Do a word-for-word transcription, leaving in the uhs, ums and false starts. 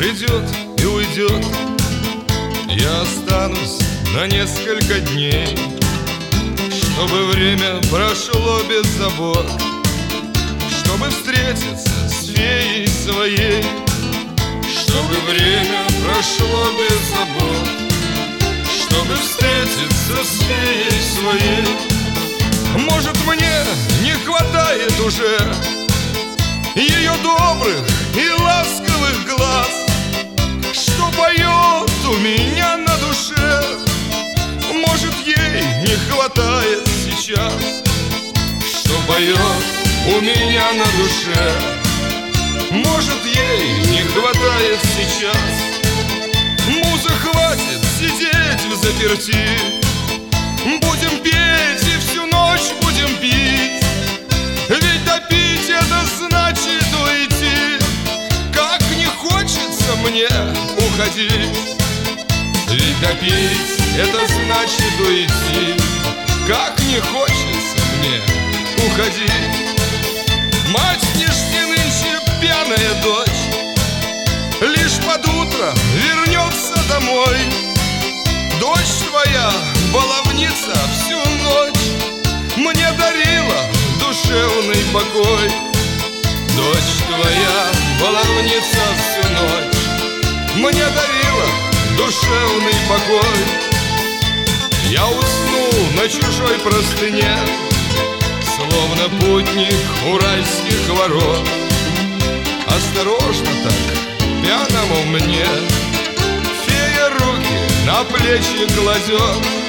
придет и уйдет, я останусь на несколько дней, чтобы время прошло без забот, чтобы встретиться с феей своей, чтобы время прошло без забот, чтобы встретиться с феей своей. Может, мне не хватает уже ее добрых и ласковых глаз, что поет у меня на душе. Может, ей не хватает сейчас, что поет у меня на душе. Может, ей не хватает сейчас. Муза, хватит сидеть взаперти, будем петь и всю ночь будем пить. Ведь допить это значит уйти, как не хочется мне уходить. Ведь допить это значит уйти, как не хочется мне уходить. Мать не жди нынче, пьяная дочь, лишь под утро вернется домой. Дочь твоя, баловница, всю ночь мне дарила душевный покой. Дочь твоя, баловница, всю ночь мне дарила душевный покой. Я уснул на чужой простыне, словно путник уральских ворот. Осторожно так, пьяному мне, фея руки на плечи кладет.